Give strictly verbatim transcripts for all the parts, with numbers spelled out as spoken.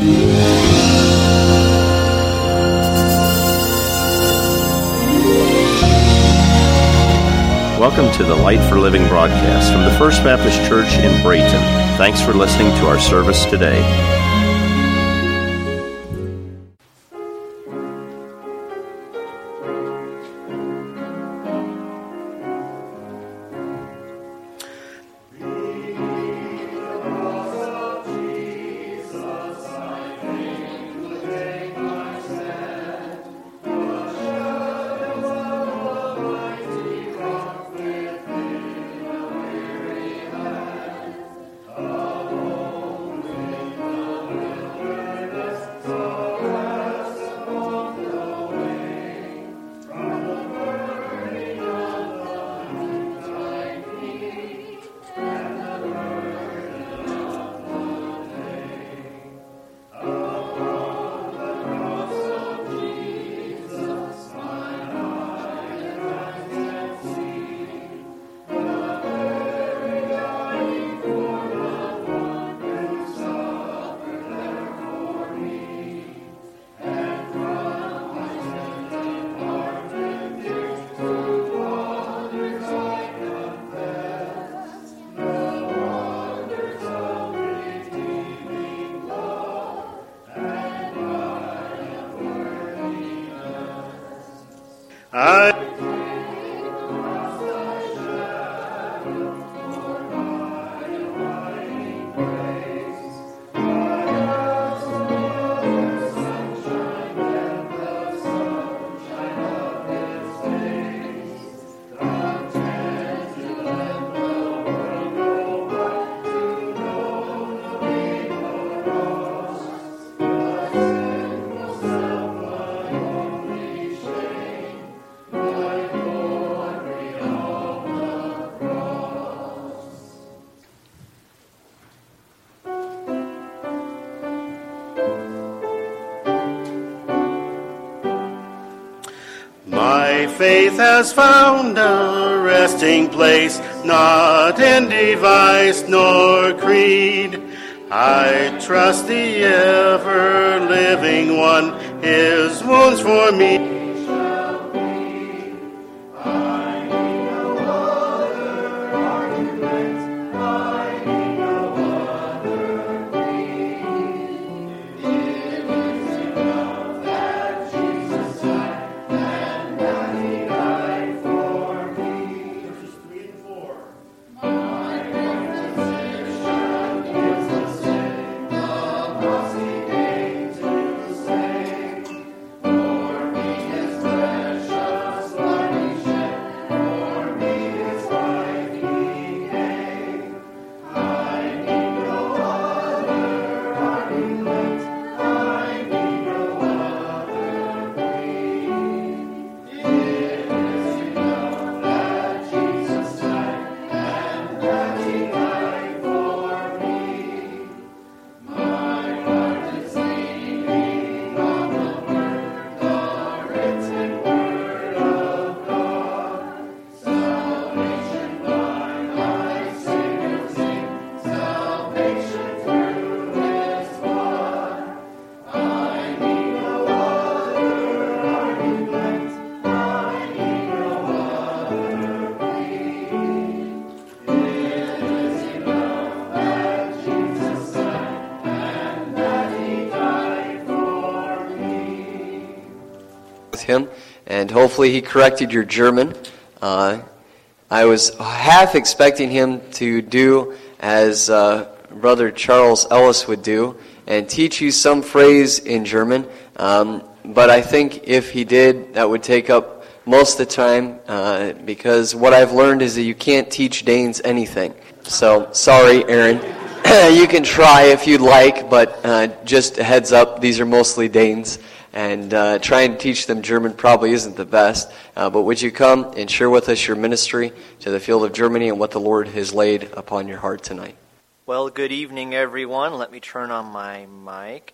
Welcome to the Light for Living broadcast from the First Baptist Church in Brayton. Thanks for listening to our service today. Faith has found a resting place, not in device nor creed. I trust the ever-living one, his wounds for me. Him, and hopefully he corrected your German. Uh, I was half expecting him to do as uh, Brother Charles Ellis would do and teach you some phrase in German, um, but I think if he did, that would take up most of the time uh, because what I've learned is that you can't teach Danes anything. So, sorry, Aaron. You can try if you'd like, but uh, just a heads up, these are mostly Danes. And uh, trying to teach them German probably isn't the best. Uh, but would you come and share with us your ministry to the field of Germany and what the Lord has laid upon your heart tonight? Well, good evening, everyone. Let me turn on my mic.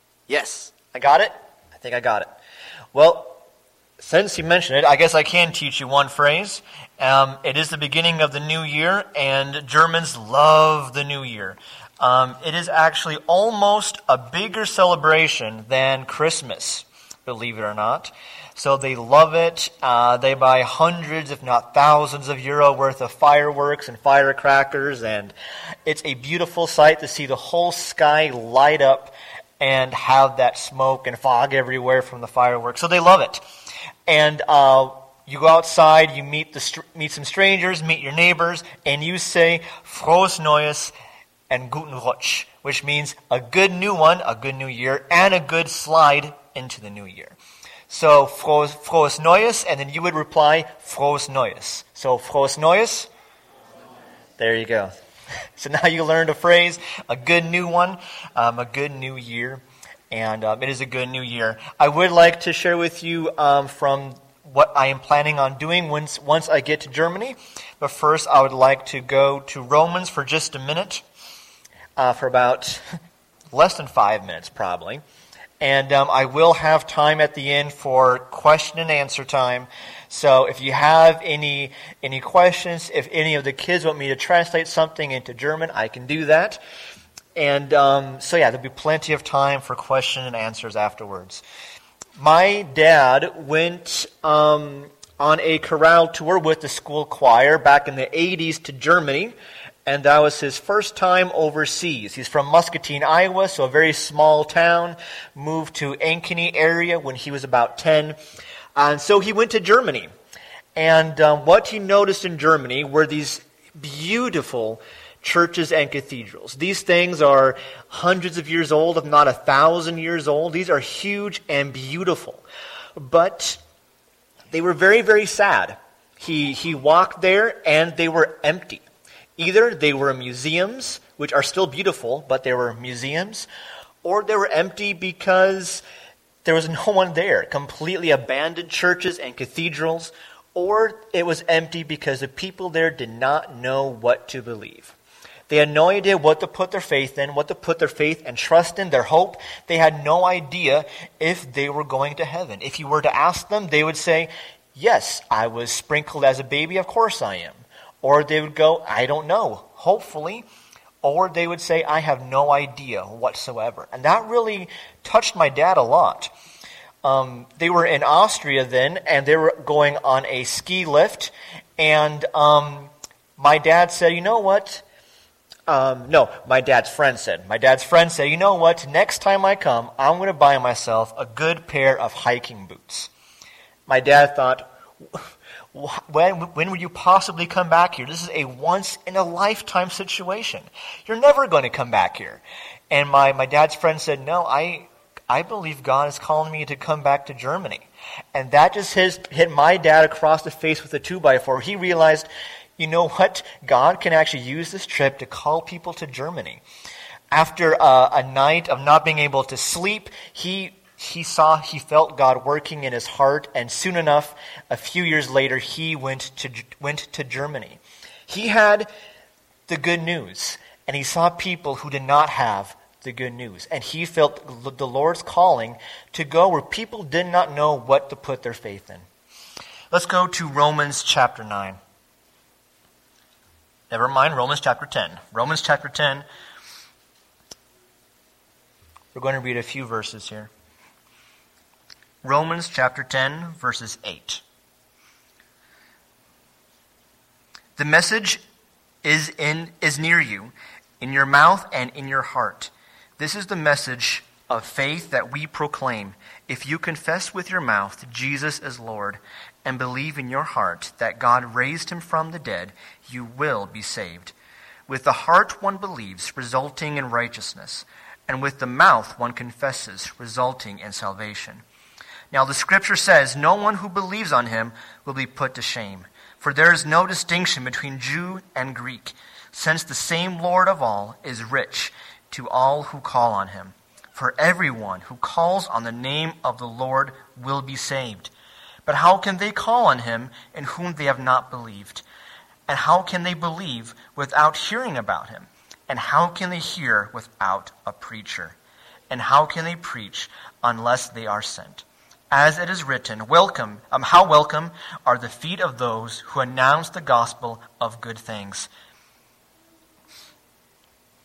Yes, I got it? I think I got it. Well, since you mentioned it, I guess I can teach you one phrase. Um, it is the beginning of the new year, and Germans love the new year. Um, it is actually almost a bigger celebration than Christmas, believe it or not. So they love it. Uh, they buy hundreds, if not thousands of euro worth of fireworks and firecrackers. And it's a beautiful sight to see the whole sky light up and have that smoke and fog everywhere from the fireworks. So they love it. And uh, you go outside, you meet the meet some strangers, meet your neighbors, and you say, Frohes Neues and Guten Rutsch, which means a good new one, a good new year, and a good slide into the new year. So, frohes, frohes Neues, and then you would reply, Frohes Neues. So, Frohes Neues. There you go. So now you learned a phrase, a good new one, um, a good new year, and um, it is a good new year. I would like to share with you um, from what I am planning on doing once once I get to Germany. But first, I would like to go to Romans for just a minute, uh, for about less than five minutes probably. And um, I will have time at the end for question and answer time. So if you have any any questions, if any of the kids want me to translate something into German, I can do that. And um, so yeah, there'll be plenty of time for question and answers afterwards. My dad went um, on a chorale tour with the school choir back in the eighties to Germany. And that was his first time overseas. He's from Muscatine, Iowa, so a very small town. Moved to Ankeny area when he was about ten. And so he went to Germany. And um, what he noticed in Germany were these beautiful churches and cathedrals. These things are hundreds of years old, if not a thousand years old. These are huge and beautiful. But they were very, very sad. He, he walked there and they were empty. Either they were museums, which are still beautiful, but they were museums, or they were empty because there was no one there. Completely abandoned churches and cathedrals, or it was empty because the people there did not know what to believe. They had no idea what to put their faith in, what to put their faith and trust in, their hope. They had no idea if they were going to heaven. If you were to ask them, they would say, yes, I was sprinkled as a baby, of course I am. Or they would go, I don't know, hopefully. Or they would say, I have no idea whatsoever. And that really touched my dad a lot. Um, they were in Austria then, and they were going on a ski lift. And um, my dad said, you know what? Um, no, my dad's friend said. My dad's friend said, you know what? Next time I come, I'm going to buy myself a good pair of hiking boots. My dad thought, When, when would you possibly come back here? This is a once-in-a-lifetime situation. You're never going to come back here. And my, my dad's friend said, no, I I believe God is calling me to come back to Germany. And that just hit, hit my dad across the face with a two by four. He realized, you know what? God can actually use this trip to call people to Germany. After uh, a night of not being able to sleep, he... He saw, he felt God working in his heart, and soon enough, a few years later, he went to went to Germany. He had the good news, and he saw people who did not have the good news. And he felt the Lord's calling to go where people did not know what to put their faith in. Let's go to Romans chapter nine. Never mind, Romans chapter ten. Romans chapter ten. We're going to read a few verses here. Romans chapter ten, verses eight. The message is in is near you, in your mouth and in your heart. This is the message of faith that we proclaim. If you confess with your mouth Jesus is Lord, and believe in your heart that God raised him from the dead, you will be saved. With the heart one believes, resulting in righteousness, and with the mouth one confesses, resulting in salvation. Now the scripture says, no one who believes on him will be put to shame. For there is no distinction between Jew and Greek, since the same Lord of all is rich to all who call on him. For everyone who calls on the name of the Lord will be saved. But how can they call on him in whom they have not believed? And how can they believe without hearing about him? And how can they hear without a preacher? And how can they preach unless they are sent? As it is written, welcome, um, how welcome are the feet of those who announce the gospel of good things.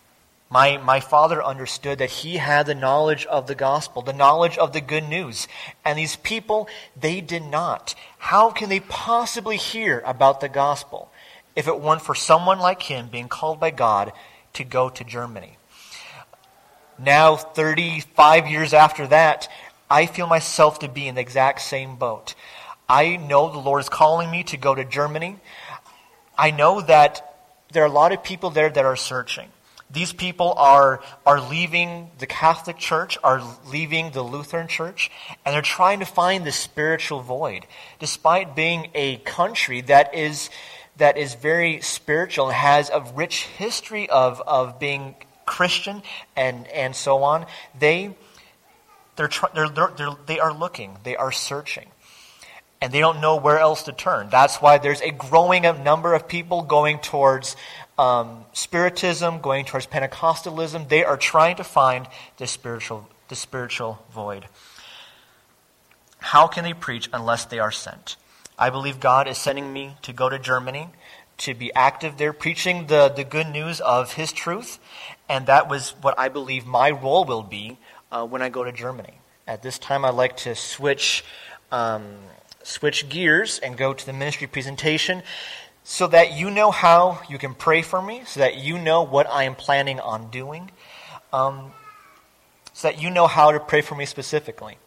My, my father understood that he had the knowledge of the gospel, the knowledge of the good news. And these people, they did not. How can they possibly hear about the gospel if it weren't for someone like him being called by God to go to Germany? Now, thirty-five years after that, I feel myself to be in the exact same boat. I know the Lord is calling me to go to Germany. I know that there are a lot of people there that are searching. These people are are leaving the Catholic Church, are leaving the Lutheran Church, and they're trying to find the spiritual void. Despite being a country that is that is very spiritual and has a rich history of, of being Christian and, and so on, they they're, tr- they're, they're, they're they are looking, they are searching. And they don't know where else to turn. That's why there's a growing number of people going towards um, Spiritism, going towards Pentecostalism. They are trying to find the spiritual, the spiritual void. How can they preach unless they are sent? I believe God is sending me to go to Germany, to be active there, preaching the, the good news of His truth. And that was what I believe my role will be uh, when I go to Germany. At this time, I'd like to switch... Um, switch gears and go to the ministry presentation so that you know how you can pray for me, so that you know what I am planning on doing, um, so that you know how to pray for me specifically.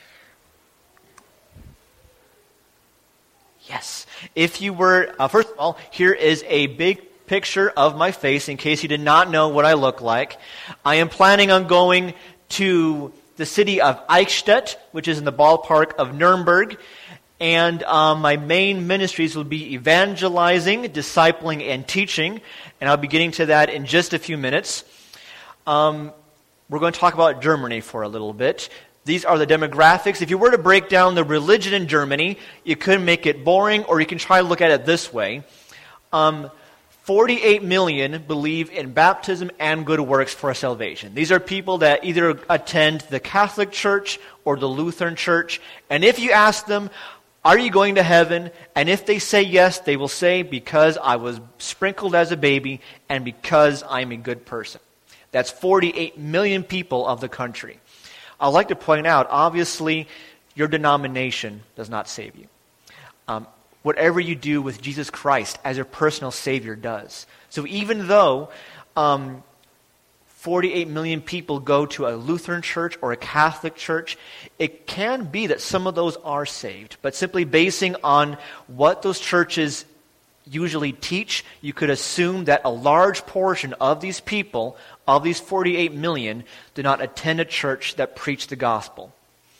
Yes. If you were, uh, first of all, here is a big picture of my face in case you did not know what I look like. I am planning on going to the city of Eichstätt, which is in the ballpark of Nuremberg. And um, my main ministries will be evangelizing, discipling, and teaching. And I'll be getting to that in just a few minutes. Um, we're going to talk about Germany for a little bit. These are the demographics. If you were to break down the religion in Germany, you could make it boring, or you can try to look at it this way. Um, forty-eight million believe in baptism and good works for salvation. These are people that either attend the Catholic Church or the Lutheran Church. And if you ask them, are you going to heaven? And if they say yes, they will say, because I was sprinkled as a baby and because I'm a good person. That's forty-eight million people of the country. I'd like to point out, obviously, your denomination does not save you. Um, whatever you do with Jesus Christ as your personal Savior does. So even though um, forty-eight million people go to a Lutheran church or a Catholic church, it can be that some of those are saved. But simply basing on what those churches usually teach, you could assume that a large portion of these people, of these forty-eight million, do not attend a church that preach the gospel.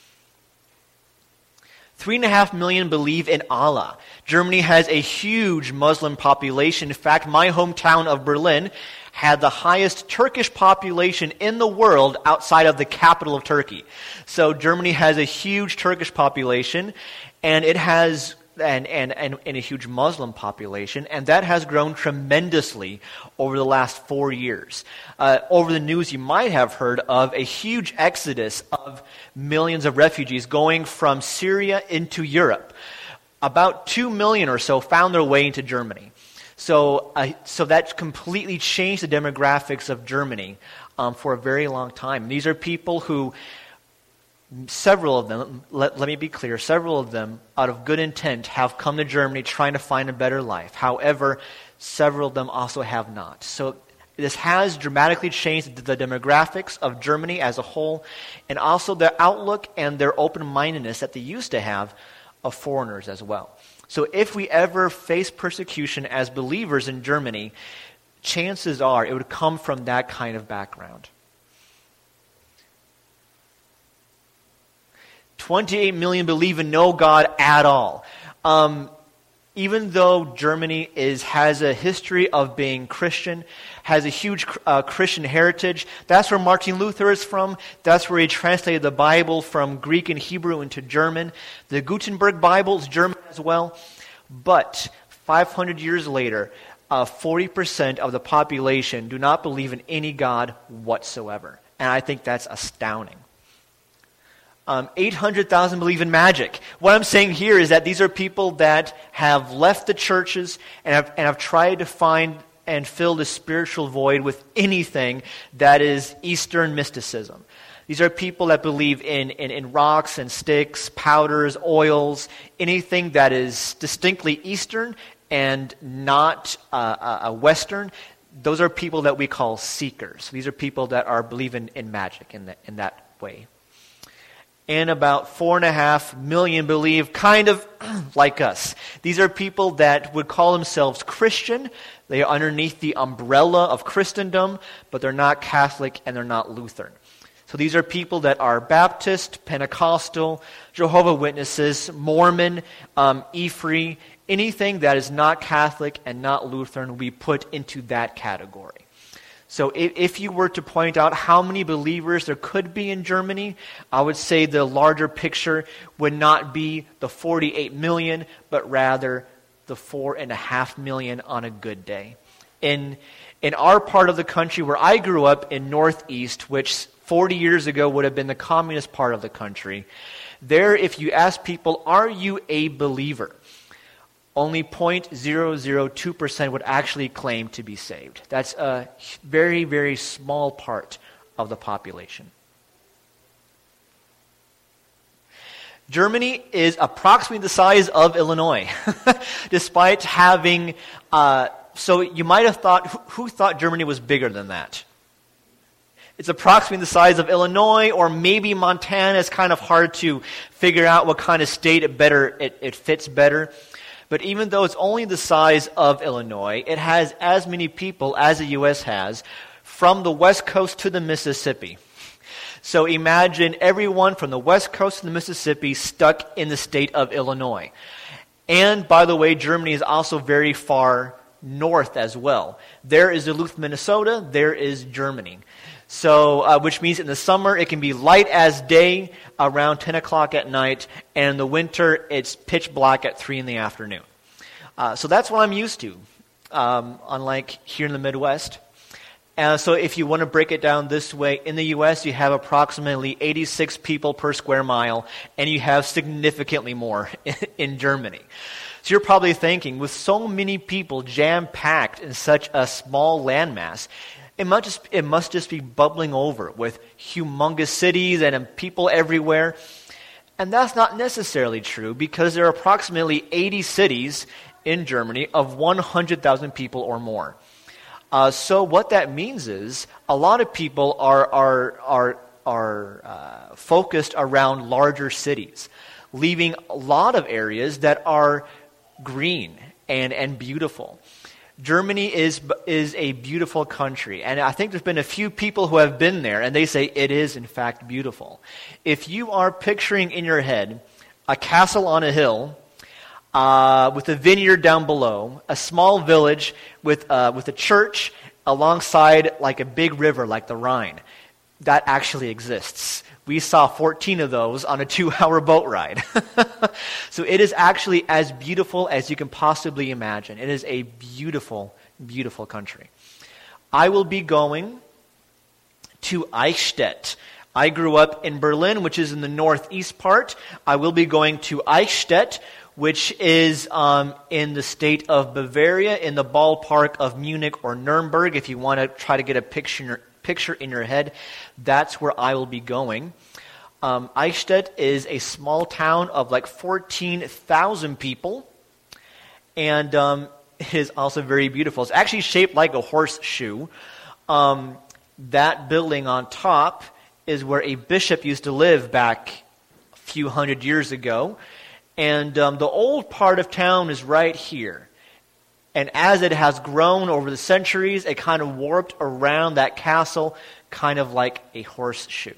Three and a half million believe in Allah. Germany has a huge Muslim population. In fact, my hometown of Berlin had the highest Turkish population in the world outside of the capital of Turkey. So Germany has a huge Turkish population, and it has and, and, and, and a huge Muslim population, and that has grown tremendously over the last four years. Uh, over the news, you might have heard of a huge exodus of millions of refugees going from Syria into Europe. About two million or so found their way into Germany. So, uh, so that completely changed the demographics of Germany um, for a very long time. These are people who, several of them, let, let me be clear, several of them, out of good intent, have come to Germany trying to find a better life. However, several of them also have not. So this has dramatically changed the demographics of Germany as a whole, and also their outlook and their open-mindedness that they used to have of foreigners as well. So if we ever face persecution as believers in Germany, chances are it would come from that kind of background. twenty-eight million believe in no God at all. Um, even though Germany is has a history of being Christian, has a huge uh, Christian heritage, that's where Martin Luther is from. That's where he translated the Bible from Greek and Hebrew into German. The Gutenberg Bible is German as well. But five hundred years later, uh, forty percent of the population do not believe in any God whatsoever. And I think that's astounding. Um, eight hundred thousand believe in magic. What I'm saying here is that these are people that have left the churches and have, and have tried to find and fill the spiritual void with anything that is Eastern mysticism. These are people that believe in, in, in rocks and sticks, powders, oils, anything that is distinctly Eastern and not uh, uh, Western. Those are people that we call seekers. These are people that are believing in magic in that, in that way. And about four and a half million believe kind of like us. These are people that would call themselves Christian. They are underneath the umbrella of Christendom, but they're not Catholic and they're not Lutheran. So these are people that are Baptist, Pentecostal, Jehovah's Witnesses, Mormon, um, Ephraim, anything that is not Catholic and not Lutheran, we put into that category. So if, if you were to point out how many believers there could be in Germany, I would say the larger picture would not be the forty-eight million, but rather the four and a half million on a good day. In in our part of the country where I grew up in Northeast, which forty years ago would have been the communist part of the country, there if you ask people, are you a believer? Only zero point zero zero two percent would actually claim to be saved. That's a very, very small part of the population. Germany is approximately the size of Illinois, despite having, uh, so you might have thought, who, who thought Germany was bigger than that? It's approximately the size of Illinois, or maybe Montana. It's kind of hard to figure out what kind of state it better it, it fits better. But even though it's only the size of Illinois, it has as many people as the U S has from the West Coast to the Mississippi. So imagine everyone from the West Coast to the Mississippi stuck in the state of Illinois. And by the way, Germany is also very far north as well. There is Duluth, Minnesota. There is Germany. So, uh, which means in the summer it can be light as day around ten o'clock at night, and in the winter it's pitch black at three in the afternoon. Uh, so that's what I'm used to, um, unlike here in the Midwest. And so if you want to break it down this way, in the U S you have approximately eighty-six people per square mile, and you have significantly more in Germany. So you're probably thinking, with so many people jam-packed in such a small landmass, It must, just, it must just be bubbling over with humongous cities and people everywhere. And that's not necessarily true, because there are approximately eighty cities in Germany of one hundred thousand people or more. Uh, so what that means is a lot of people are, are, are, are uh, focused around larger cities, leaving a lot of areas that are green and, and beautiful. Germany is is a beautiful country, and I think there's been a few people who have been there, and they say it is, in fact, beautiful. If you are picturing in your head a castle on a hill uh, with a vineyard down below, a small village with, uh, with a church alongside like a big river like the Rhine, that actually exists. We saw fourteen of those on a two-hour boat ride. So it is actually as beautiful as you can possibly imagine. It is a beautiful, beautiful country. I will be going to Eichstätt. I grew up in Berlin, which is in the northeast part. I will be going to Eichstätt, which is um, in the state of Bavaria, in the ballpark of Munich or Nuremberg. If you want to try to get a picture picture in your head, that's where I will be going. Um, Eichstätt is a small town of like fourteen thousand people, and um, it is also very beautiful. It's actually shaped like a horseshoe. Um, that building on top is where a bishop used to live back a few hundred years ago, and um, the old part of town is right here. And as it has grown over the centuries, it kind of warped around that castle, kind of like a horseshoe.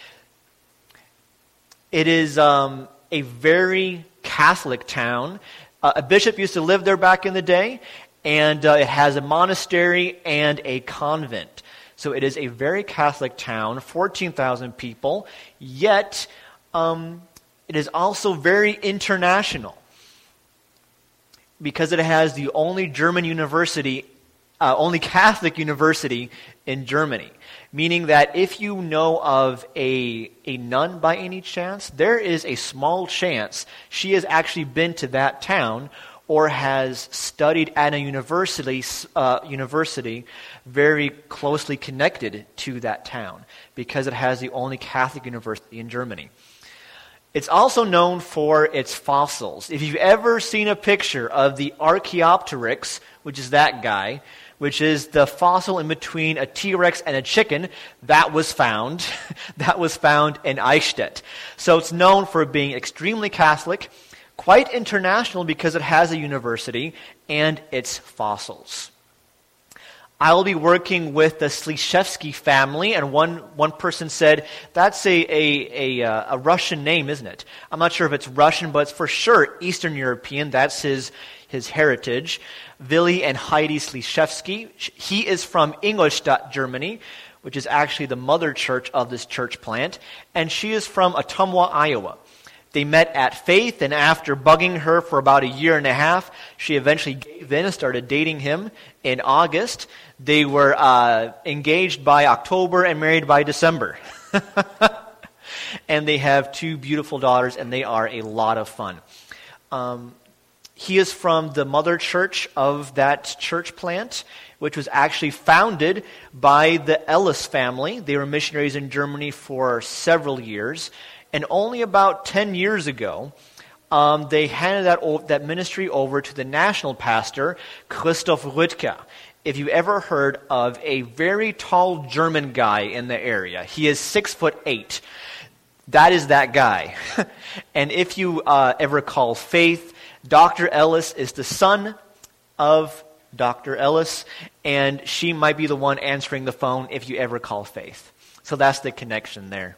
It is um, a very Catholic town. Uh, a bishop used to live there back in the day, and uh, it has a monastery and a convent. So it is a very Catholic town, fourteen thousand people, yet um, it is also very international, because it has the only German university, uh, only Catholic university in Germany. Meaning that if you know of a, a nun by any chance, there is a small chance she has actually been to that town, or has studied at a university, uh, university very closely connected to that town, because it has the only Catholic university in Germany. It's also known for its fossils. If you've ever seen a picture of the Archaeopteryx, which is that guy, which is the fossil in between a T-Rex and a chicken, that was found. that was found in Eichstätt. So it's known for being extremely Catholic, quite international because it has a university, and its fossils. I will be working with the Sliszewski family, and one, one person said, that's a, a, a, a Russian name, isn't it? I'm not sure if it's Russian, but it's for sure Eastern European. That's his, his heritage. Willi and Heidi Sliszewski. He is from Ingolstadt, Germany, which is actually the mother church of this church plant, and she is from Ottumwa, Iowa. They met at Faith, and after bugging her for about a year and a half, she eventually gave in and started dating him in August. They were uh, engaged by October and married by December. And they have two beautiful daughters, and they are a lot of fun. Um, he is from the mother church of that church plant, which was actually founded by the Ellis family. They were missionaries in Germany for several years. And only about ten years ago, um, they handed that, o- that ministry over to the national pastor, Christoph Rüttger. If you've ever heard of a very tall German guy in the area, he is six foot eight. That is that guy. And if you uh, ever call Faith, Doctor Ellis is the son of Doctor Ellis, and she might be the one answering the phone if you ever call Faith. So that's the connection there.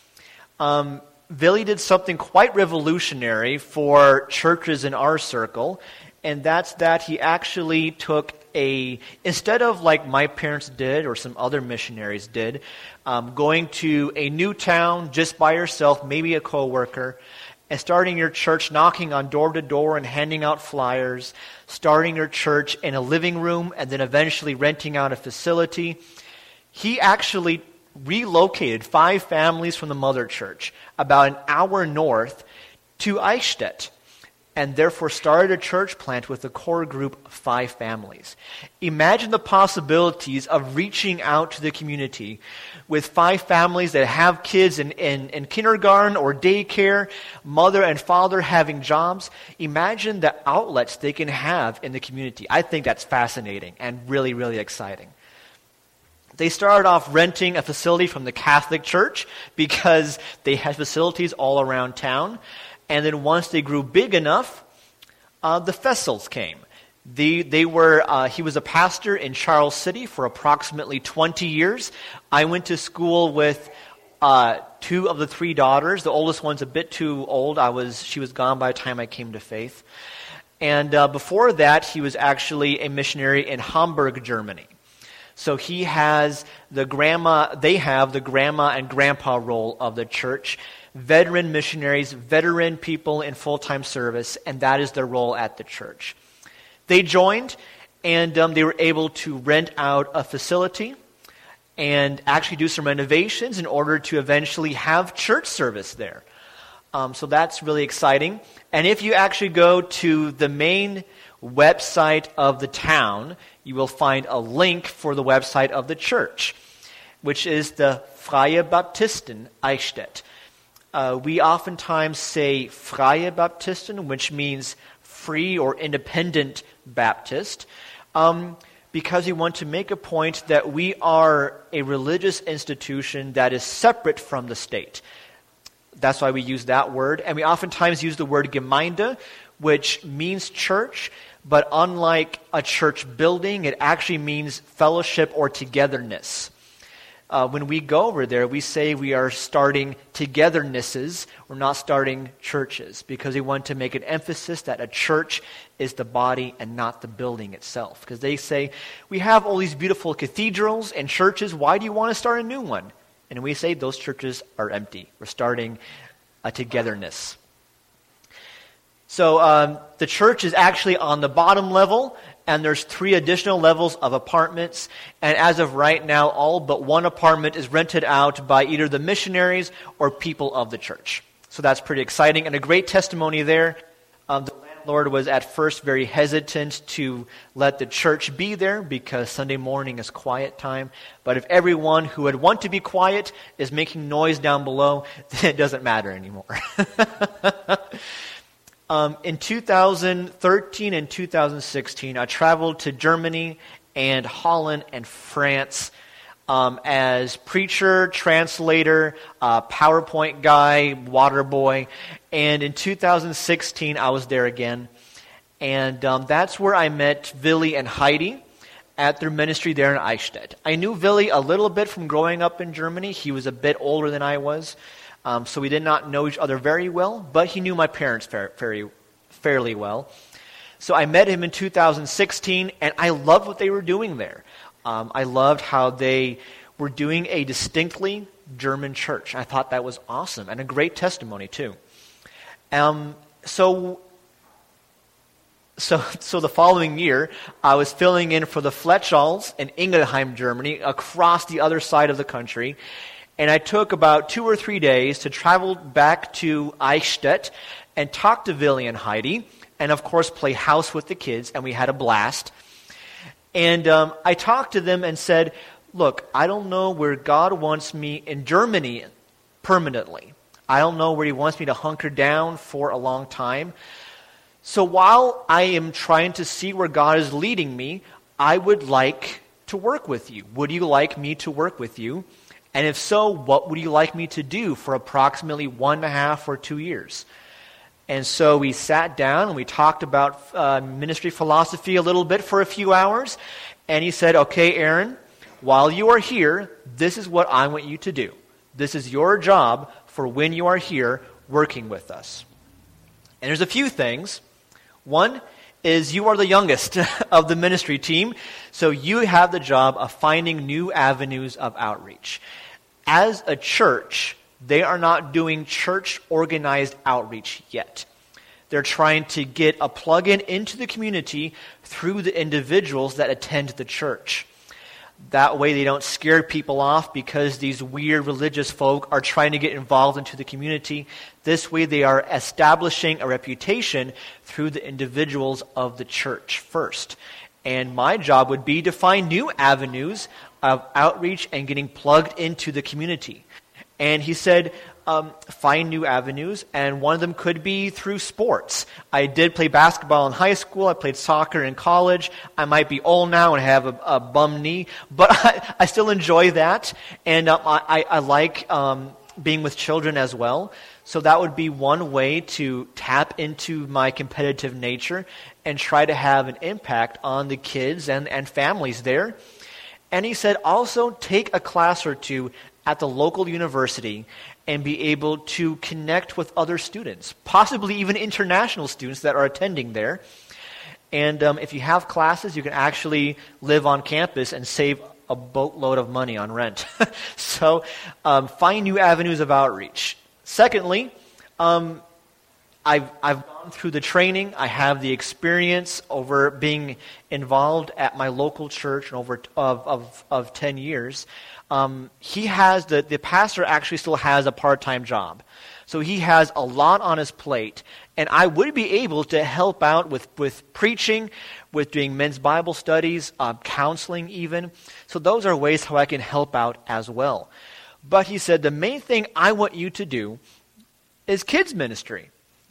Um, Willi did something quite revolutionary for churches in our circle, and that's that he actually took a, instead of like my parents did or some other missionaries did, um, going to a new town just by yourself, maybe a coworker, and starting your church, knocking on door to door and handing out flyers, starting your church in a living room and then eventually renting out a facility. He actually relocated five families from the mother church about an hour north to Eichstätt, and therefore started a church plant with a core group of five families. Imagine the possibilities of reaching out to the community with five families that have kids in, in, in kindergarten or daycare, mother and father having jobs. Imagine the outlets they can have in the community. I think that's fascinating and really, really exciting. They started off renting a facility from the Catholic Church because they had facilities all around town. And then once they grew big enough, uh, the Fessels came. The, they were. Uh, he was a pastor in Charles City for approximately twenty years. I went to school with uh, two of the three daughters. The oldest one's a bit too old. I was. She was gone by the time I came to faith. And uh, before that, he was actually a missionary in Hamburg, Germany. So he has the grandma, they have the grandma and grandpa role of the church, veteran missionaries, veteran people in full-time service, and that is their role at the church. They joined, and um, they were able to rent out a facility and actually do some renovations in order to eventually have church service there. Um, so that's really exciting. And if you actually go to the main website of the town, you will find a link for the website of the church, which is the Freie Baptisten Eichstätt. Uh, we oftentimes say Freie Baptisten, which means free or independent Baptist, um, because we want to make a point that we are a religious institution that is separate from the state. That's why we use that word. And we oftentimes use the word Gemeinde, which means church, but unlike a church building, it actually means fellowship or togetherness. Uh, when we go over there, we say we are starting togethernesses. We're not starting churches, because we want to make an emphasis that a church is the body and not the building itself. Because they say, we have all these beautiful cathedrals and churches. Why do you want to start a new one? And we say those churches are empty. We're starting a togetherness. So um, the church is actually on the bottom level, and there's three additional levels of apartments. And as of right now, all but one apartment is rented out by either the missionaries or people of the church. So that's pretty exciting, and a great testimony there. Um, the landlord landlord was at first very hesitant to let the church be there because Sunday morning is quiet time. But if everyone who would want to be quiet is making noise down below, then it doesn't matter anymore. um, in two thousand thirteen and two thousand sixteen, I traveled to Germany and Holland and France um, as preacher, translator, uh, PowerPoint guy, water boy. And in two thousand sixteen, I was there again. And um, that's where I met Willi and Heidi at their ministry there in Eichstätt. I knew Willi a little bit from growing up in Germany. He was a bit older than I was, um, so we did not know each other very well, but he knew my parents very, very, fairly well. So I met him in two thousand sixteen, and I loved what they were doing there. Um, I loved how they were doing a distinctly German church. I thought that was awesome, and a great testimony, too. Um, so... So, so the following year, I was filling in for the Fletchalls in Ingelheim, Germany, across the other side of the country. And I took about two or three days to travel back to Eichstätt and talk to Willi and Heidi, and of course play house with the kids, and we had a blast. And um, I talked to them and said, look, I don't know where God wants me in Germany permanently. I don't know where He wants me to hunker down for a long time. So while I am trying to see where God is leading me, I would like to work with you. Would you like me to work with you? And if so, what would you like me to do for approximately one and a half or two years? And so we sat down and we talked about uh, ministry philosophy a little bit for a few hours. And he said, okay, Aaron, while you are here, this is what I want you to do. This is your job for when you are here working with us. And there's a few things. One is you are the youngest of the ministry team, so you have the job of finding new avenues of outreach. As a church, they are not doing church-organized outreach yet. They're trying to get a plug-in into the community through the individuals that attend the church. That way they don't scare people off because these weird religious folk are trying to get involved into the community. This way they are establishing a reputation through the individuals of the church first. And my job would be to find new avenues of outreach and getting plugged into the community. And he said, um, find new avenues, and one of them could be through sports. I did play basketball in high school. I played soccer in college. I might be old now and have a, a bum knee, but I, I still enjoy that. And um, I, I like um, being with children as well. So that would be one way to tap into my competitive nature and try to have an impact on the kids and, and families there. And he said also take a class or two at the local university and be able to connect with other students, possibly even international students that are attending there. And um, if you have classes, you can actually live on campus and save a boatload of money on rent. So um, find new avenues of outreach. Secondly, um, I've, I've gone through the training. I have the experience over being involved at my local church in over of, of, of ten years. Um, he has, the, the pastor actually still has a part-time job. So he has a lot on his plate. And I would be able to help out with, with preaching, with doing men's Bible studies, uh, counseling even. So those are ways how I can help out as well. But he said, the main thing I want you to do is kids ministry.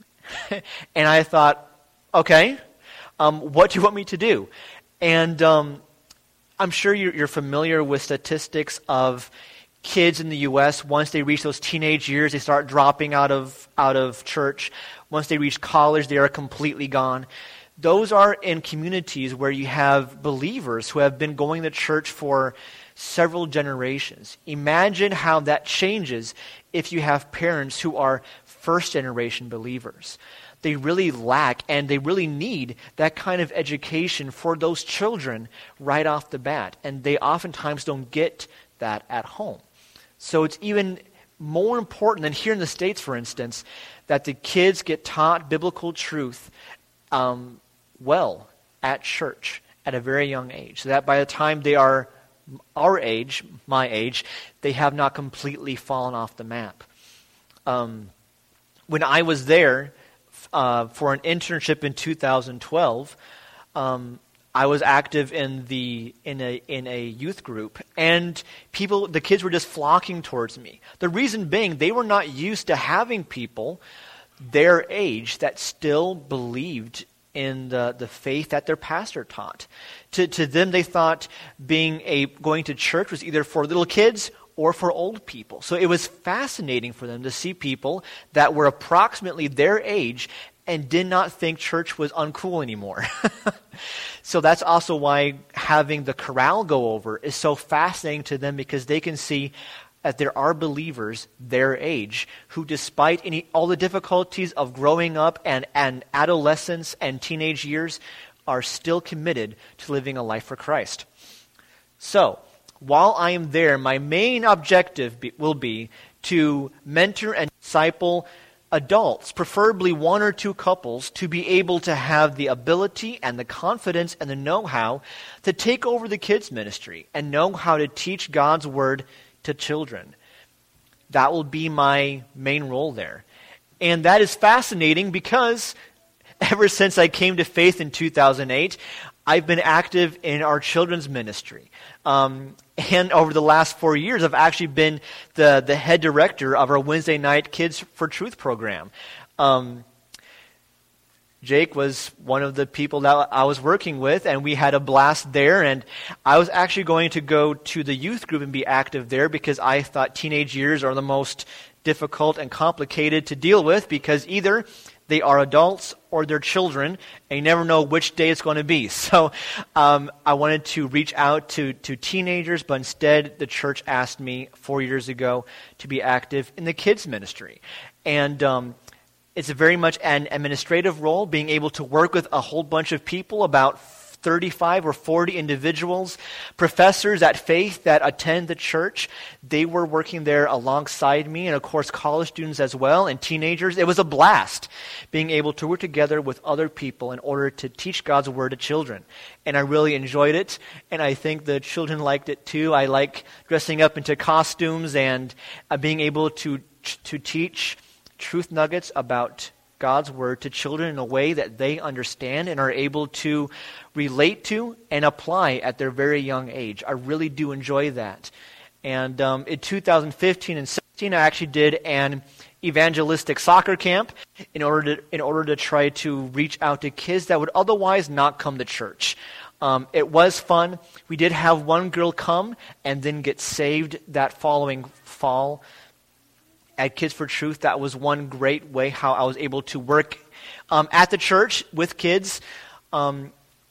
And I thought, okay, um, what do you want me to do? And um, I'm sure you're, you're familiar with statistics of kids in the U S. Once they reach those teenage years, they start dropping out of out of church. Once they reach college, they are completely gone. Those are in communities where you have believers who have been going to church for several generations. Imagine how that changes if you have parents who are first-generation believers. They really lack and they really need that kind of education for those children right off the bat. And they oftentimes don't get that at home. So it's even more important than here in the States, for instance, that the kids get taught biblical truth um, well at church at a very young age. So that by the time they are our age, my age, they have not completely fallen off the map. Um, when I was there uh, for an internship in two thousand twelve, um, I was active in the in a in a youth group, and people, the kids were just flocking towards me. The reason being, they were not used to having people their age that still believed in the, the faith that their pastor taught. To to them, they thought being a going to church was either for little kids or for old people. So it was fascinating for them to see people that were approximately their age and did not think church was uncool anymore. So that's also why having the chorale go over is so fascinating to them, because they can see that there are believers their age who, despite any all the difficulties of growing up and, and adolescence and teenage years, are still committed to living a life for Christ. So, while I am there, my main objective be, will be to mentor and disciple adults, preferably one or two couples, to be able to have the ability and the confidence and the know-how to take over the kids' ministry and know how to teach God's Word to children. That will be my main role there. And that is fascinating because ever since I came to faith in two thousand eight, I've been active in our children's ministry. Um, and over the last four years, I've actually been the, the head director of our Wednesday night Kids for Truth program. Um, Jake was one of the people that I was working with, and we had a blast there. And I was actually going to go to the youth group and be active there because I thought teenage years are the most difficult and complicated to deal with, because either they are adults or they're children, and you never know which day it's going to be. So um, I wanted to reach out to, to teenagers, but instead the church asked me four years ago to be active in the kids ministry. And um, it's very much an administrative role, being able to work with a whole bunch of people, about thirty-five or forty individuals, professors at Faith that attend the church. They were working there alongside me, and of course college students as well, and teenagers. It was a blast being able to work together with other people in order to teach God's Word to children. And I really enjoyed it, and I think the children liked it too. I like dressing up into costumes and uh, being able to to teach truth nuggets about God's Word to children in a way that they understand and are able to relate to and apply at their very young age. I really do enjoy that. And um, in two thousand fifteen and sixteen, I actually did an evangelistic soccer camp in order to in order to try to reach out to kids that would otherwise not come to church. Um, it was fun. We did have one girl come and then get saved that following fall at Kids for Truth. That was one great way how I was able to work um, at the church with kids. Um,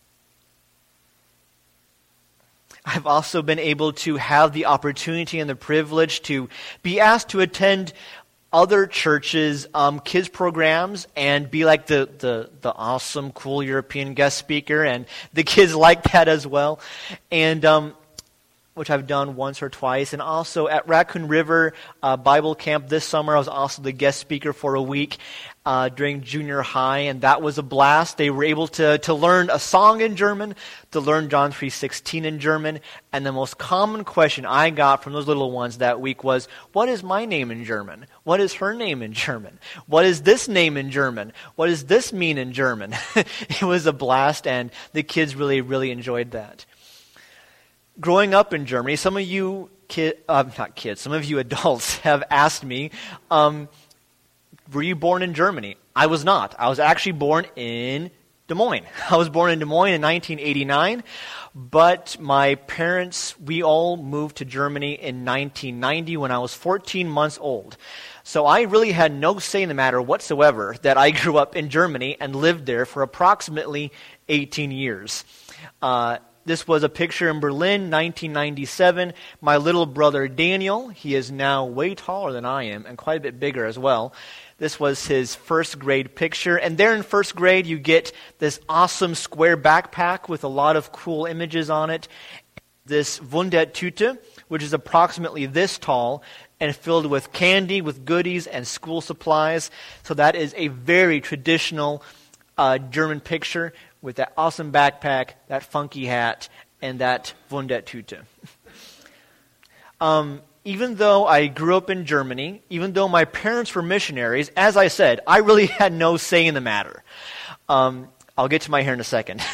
I've also been able to have the opportunity and the privilege to be asked to attend other churches' um, kids programs and be like the, the, the awesome, cool European guest speaker, and the kids like that as well. And um, which I've done once or twice. And also at Raccoon River uh, Bible Camp this summer, I was also the guest speaker for a week uh, during junior high, and that was a blast. They were able to, to learn a song in German, to learn John three sixteen in German, and the most common question I got from those little ones that week was, what is my name in German? What is her name in German? What is this name in German? What does this mean in German? It was a blast, and the kids really, really enjoyed that. Growing up in Germany, some of you kid, uh, not kids, some of you adults have asked me, um, were you born in Germany? I was not. I was actually born in Des Moines. I was born in Des Moines in nineteen eighty-nine, but my parents, we all moved to Germany in nineteen ninety when I was fourteen months old. So I really had no say in the matter whatsoever that I grew up in Germany and lived there for approximately eighteen years. Uh, This was a picture in Berlin, nineteen ninety-seven. My little brother Daniel, he is now way taller than I am and quite a bit bigger as well. This was his first grade picture. And there in first grade, you get this awesome square backpack with a lot of cool images on it. This Wundertüte, which is approximately this tall and filled with candy, with goodies, and school supplies. So that is a very traditional uh, German picture, with that awesome backpack, that funky hat, and that Wundertüte. um, even though I grew up in Germany, even though my parents were missionaries, as I said, I really had no say in the matter. Um, I'll get to my hair in a second.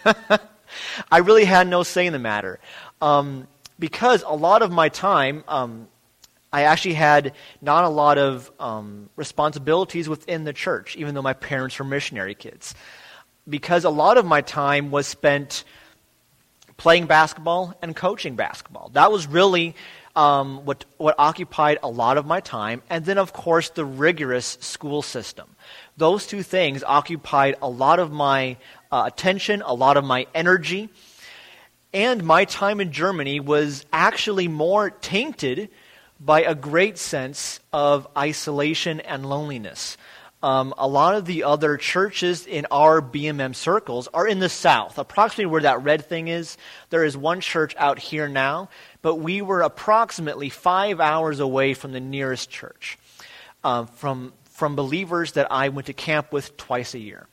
I really had no say in the matter. Um, because a lot of my time, um, I actually had not a lot of um, responsibilities within the church, even though my parents were missionary kids. Because a lot of my time was spent playing basketball and coaching basketball. That was really um, what what occupied a lot of my time. And then, of course, the rigorous school system. Those two things occupied a lot of my uh, attention, a lot of my energy. And my time in Germany was actually more tainted by a great sense of isolation and loneliness. Um, a lot of the other churches in our B M M circles are in the south, approximately where that red thing is. There is one church out here now, but we were approximately five hours away from the nearest church, uh, from, from believers that I went to camp with twice a year.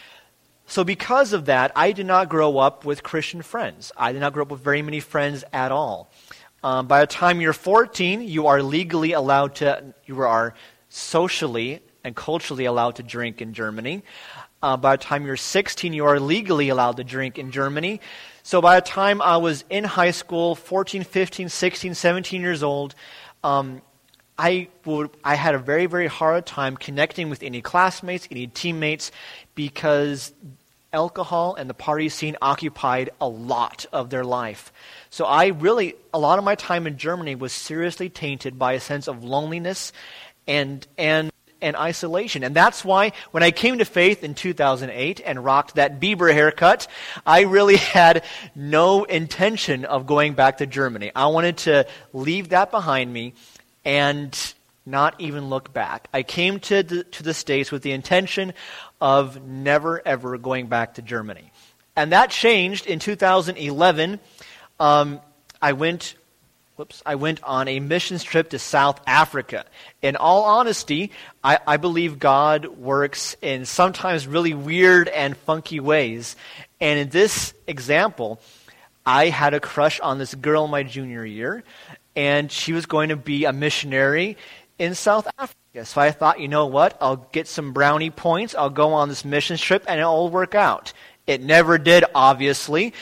So because of that, I did not grow up with Christian friends. I did not grow up with very many friends at all. Um, by the time you're fourteen, you are legally allowed to, you are socially and culturally allowed to drink in Germany. Uh, by the time you're sixteen, you are legally allowed to drink in Germany. So by the time I was in high school, fourteen, fifteen, sixteen, seventeen years old, um, I would, I had a very, very hard time connecting with any classmates, any teammates, because alcohol and the party scene occupied a lot of their life. So I really, a lot of my time in Germany was seriously tainted by a sense of loneliness and and and isolation. And that's why when I came to faith in two thousand eight and rocked that Bieber haircut, I really had no intention of going back to Germany. I wanted to leave that behind me and not even look back. I came to the, to the States with the intention of never, ever going back to Germany. And that changed in two thousand eleven. Um, I went... Whoops, I went on a missions trip to South Africa. In all honesty, I, I believe God works in sometimes really weird and funky ways. And in this example, I had a crush on this girl my junior year, and she was going to be a missionary in South Africa. So I thought, you know what, I'll get some brownie points, I'll go on this missions trip, and it'll all work out. It never did, obviously.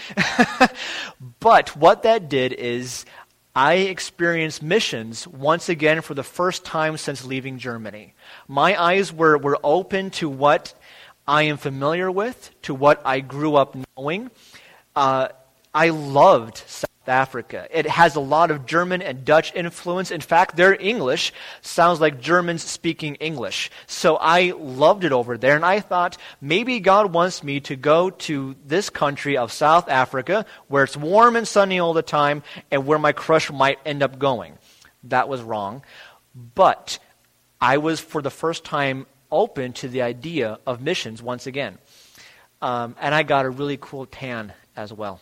But what that did is I experienced missions once again for the first time since leaving Germany. My eyes were, were open to what I am familiar with, to what I grew up knowing. Uh, I loved South Africa. It has a lot of German and Dutch influence. In fact, their English sounds like Germans speaking English. So I loved it over there, and I thought maybe God wants me to go to this country of South Africa where it's warm and sunny all the time and where my crush might end up going. That was wrong. But I was, for the first time, open to the idea of missions once again. Um, and I got a really cool tan as well.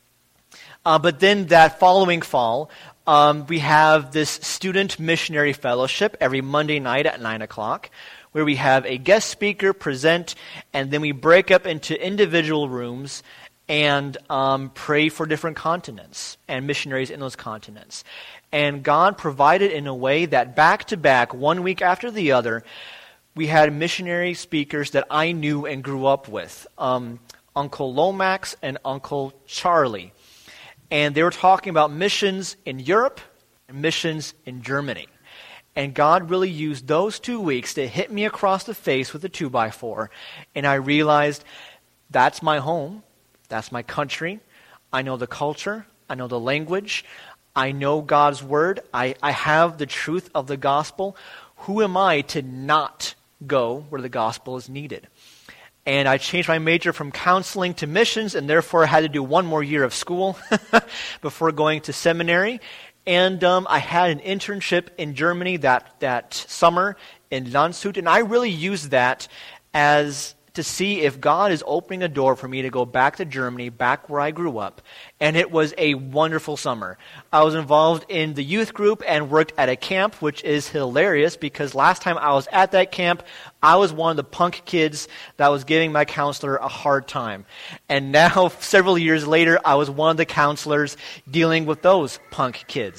Uh, but then that following fall, um, we have this student missionary fellowship every Monday night at nine o'clock, where we have a guest speaker present, and then we break up into individual rooms and um, pray for different continents and missionaries in those continents. And God provided in a way that back to back, one week after the other, we had missionary speakers that I knew and grew up with, um, Uncle Lomax and Uncle Charlie. And they were talking about missions in Europe and missions in Germany. And God really used those two weeks to hit me across the face with a two by four. And I realized that's my home. That's my country. I know the culture. I know the language. I know God's word. I, I have the truth of the gospel. Who am I to not go where the gospel is needed? And I changed my major from counseling to missions, and therefore I had to do one more year of school before going to seminary. And um, I had an internship in Germany that, that summer in Landshut, and I really used that as to see if God is opening a door for me to go back to Germany, back where I grew up. And it was a wonderful summer. I was involved in the youth group and worked at a camp, which is hilarious because last time I was at that camp, I was one of the punk kids that was giving my counselor a hard time. And now, several years later, I was one of the counselors dealing with those punk kids.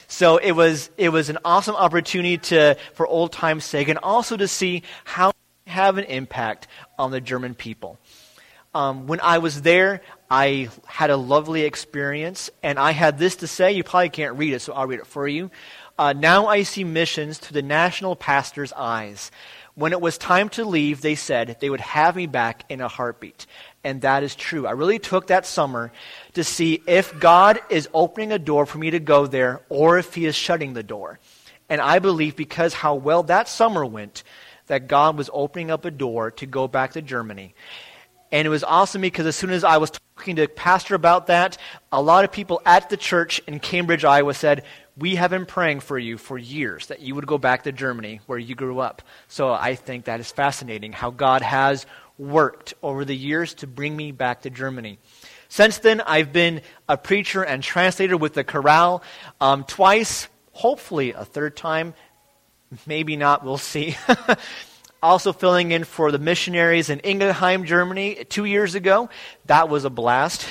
So it was it was an awesome opportunity to, for old time's sake, and also to see how we have an impact on the German people. Um, when I was there, I had a lovely experience, and I had this to say. You probably can't read it, so I'll read it for you. Uh, now I see missions through the national pastor's eyes. When it was time to leave, they said they would have me back in a heartbeat. And that is true. I really took that summer to see if God is opening a door for me to go there or if he is shutting the door. And I believe because how well that summer went, that God was opening up a door to go back to Germany. And it was awesome because as soon as I was talking to Pastor about that, a lot of people at the church in Cambridge, Iowa said, we have been praying for you for years that you would go back to Germany where you grew up. So I think that is fascinating how God has worked over the years to bring me back to Germany. Since then, I've been a preacher and translator with the chorale um, twice, hopefully a third time. Maybe not, we'll see. Also filling in for the missionaries in Ingelheim, Germany, two years ago. That was a blast.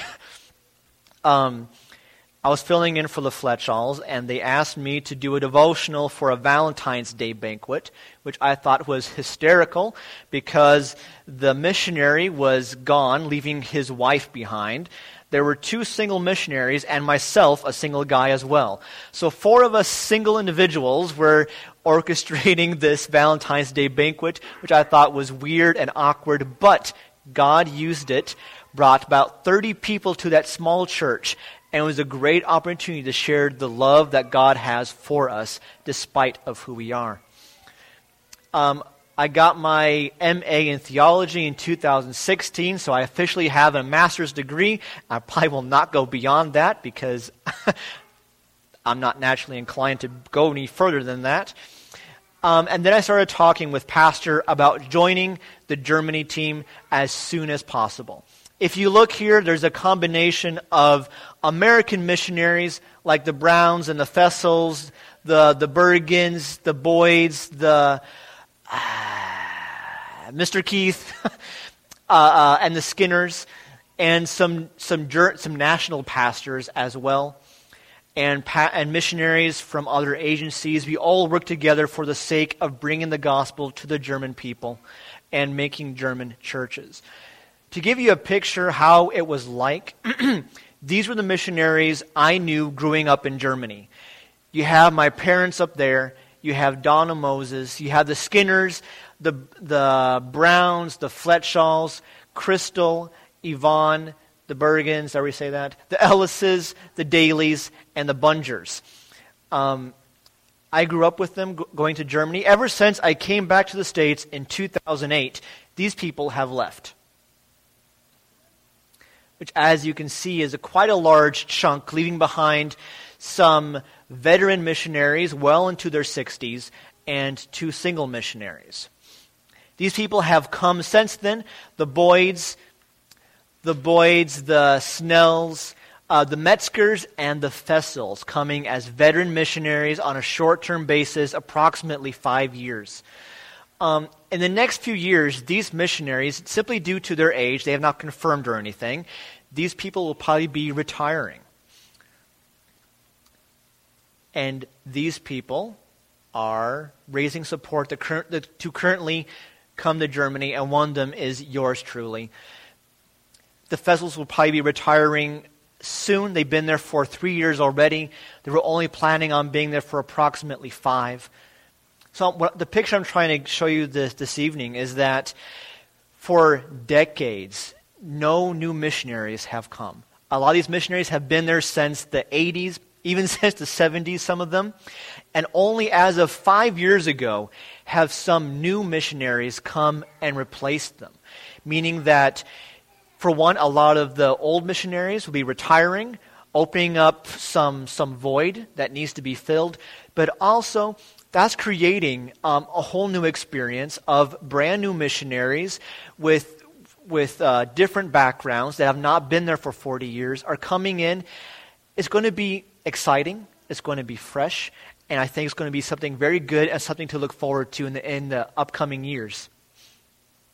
um, I was filling in for the Fletchalls, and they asked me to do a devotional for a Valentine's Day banquet, which I thought was hysterical because the missionary was gone, leaving his wife behind. There were two single missionaries and myself, a single guy as well. So four of us single individuals were orchestrating this Valentine's Day banquet, which I thought was weird and awkward, but God used it, brought about thirty people to that small church, and it was a great opportunity to share the love that God has for us despite of who we are. Um, I got my M A in theology in two thousand sixteen, so I officially have a master's degree. I probably will not go beyond that because I'm not naturally inclined to go any further than that. Um, and then I started talking with Pastor about joining the Germany team as soon as possible. If you look here, there's a combination of American missionaries like the Browns and the Fessels, the, the Bergens, the Boyds, the uh, Mister Keith, uh, uh, and the Skinners, and some some some national pastors as well, and pa- and missionaries from other agencies. We all work together for the sake of bringing the gospel to the German people and making German churches. To give you a picture how it was like, these were the missionaries I knew growing up in Germany. You have my parents up there. You have Donna Moses. You have the Skinners, the the Browns, the Fletchalls, Crystal, Yvonne, the Bergens, did we say that? The Ellises, the Dailies, and the Bungers. Um, I grew up with them g- going to Germany. Ever since I came back to the States in two thousand eight, these people have left. Which, as you can see, is a quite a large chunk, leaving behind some veteran missionaries well into their sixties and two single missionaries. These people have come since then. The Boyds, the Boyds, the Snells, uh, the Metzgers, and the Fessels coming as veteran missionaries on a short-term basis, approximately five years. Um, in the next few years, these missionaries, simply due to their age, they have not confirmed or anything, these people will probably be retiring. And these people are raising support to, cur- to currently come to Germany, and one of them is yours truly. The Fessels will probably be retiring soon. They've been there for three years already. They were only planning on being there for approximately five. So what, the picture I'm trying to show you this, this evening is that for decades, no new missionaries have come. A lot of these missionaries have been there since the eighties, even since the seventies, some of them. And only as of five years ago have some new missionaries come and replaced them. Meaning that, for one, a lot of the old missionaries will be retiring, opening up some, some void that needs to be filled. But also, that's creating um, a whole new experience of brand new missionaries with with uh, different backgrounds that have not been there for forty years are coming in. It's going to be exciting. It's going to be fresh. And I think it's going to be something very good and something to look forward to in the, in the upcoming years.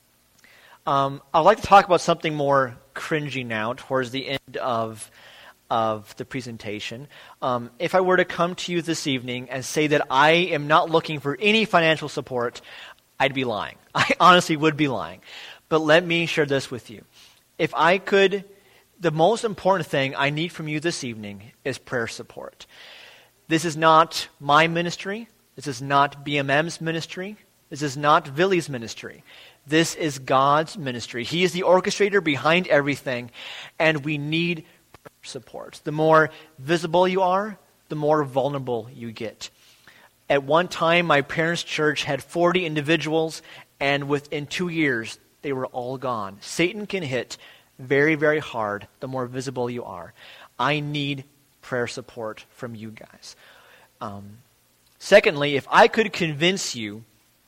Um, I'd like to talk about something more cringy now towards the end of of the presentation. Um, if I were to come to you this evening and say that I am not looking for any financial support, I'd be lying. I honestly would be lying. But let me share this with you. If I could, the most important thing I need from you this evening is prayer support. This is not my ministry. This is not B M M's ministry. This is not Villy's ministry. This is God's ministry. He is the orchestrator behind everything, and we need prayer support. The more visible you are, the more vulnerable you get. At one time, my parents' church had forty individuals, and within two years, they were all gone. Satan can hit very, very hard the more visible you are. I need prayer support from you guys. Um, secondly, if I could convince you,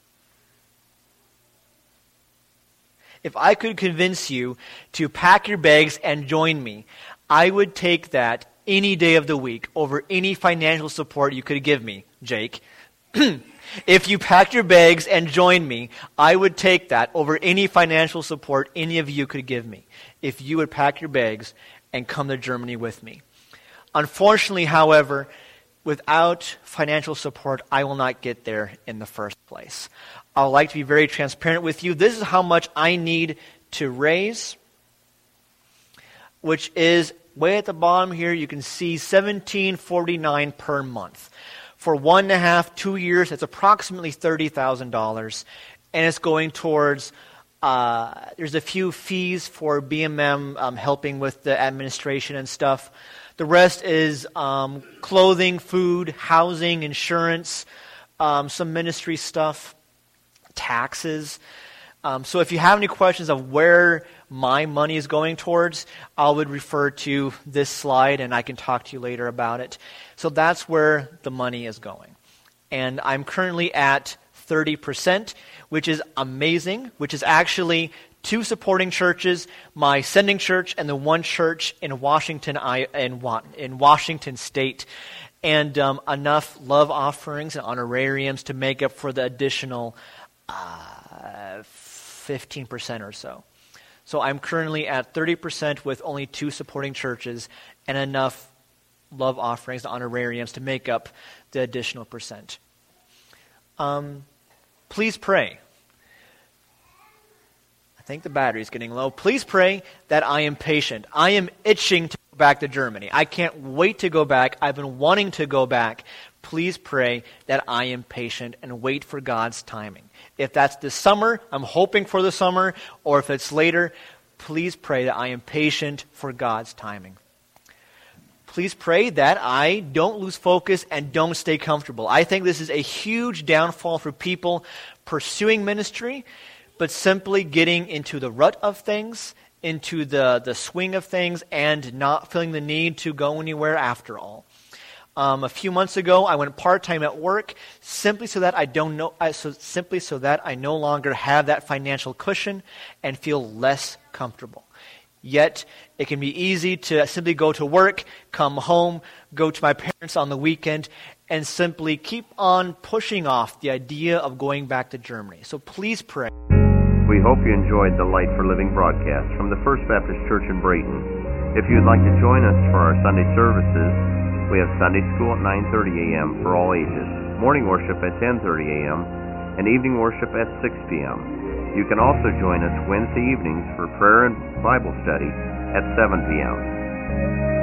if I could convince you to pack your bags and join me, I would take that any day of the week over any financial support you could give me, Jake. If you packed your bags and joined me, I would take that over any financial support any of you could give me. If you would pack your bags and come to Germany with me. Unfortunately, however, without financial support, I will not get there in the first place. I would like to be very transparent with you. This is how much I need to raise, which is way at the bottom here. You can see seventeen forty-nine per month. For one and a half, two years, it's approximately thirty thousand dollars, and it's going towards, uh, there's a few fees for B M M um, helping with the administration and stuff. The rest is um, clothing, food, housing, insurance, um, some ministry stuff, taxes. Um, so if you have any questions of where my money is going towards, I would refer to this slide and I can talk to you later about it. So that's where the money is going. And I'm currently at thirty percent, which is amazing, which is actually two supporting churches, my sending church and the one church in Washington, in in Washington State, and um, enough love offerings and honorariums to make up for the additional uh, fifteen percent or so. So I'm currently at thirty percent with only two supporting churches and enough love offerings and honorariums to make up the additional percent. Um, please pray. I think the battery's getting low. Please pray that I am patient. I am itching to go back to Germany. I can't wait to go back. I've been wanting to go back. Please pray that I am patient and wait for God's timing. If that's this summer, I'm hoping for the summer, or if it's later, please pray that I am patient for God's timing. Please pray that I don't lose focus and don't stay comfortable. I think this is a huge downfall for people pursuing ministry, but simply getting into the rut of things, into the, the swing of things, and not feeling the need to go anywhere after all. Um, a few months ago, I went part-time at work simply so that I don't know, I, so simply so that I no longer have that financial cushion and feel less comfortable. Yet, it can be easy to simply go to work, come home, go to my parents on the weekend, and simply keep on pushing off the idea of going back to Germany. So please pray. We hope you enjoyed the Light for Living broadcast from the First Baptist Church in Brayton. If you'd like to join us for our Sunday services, we have Sunday school at nine thirty a.m. for all ages, morning worship at ten thirty a.m., and evening worship at six p.m. You can also join us Wednesday evenings for prayer and Bible study at seven p.m.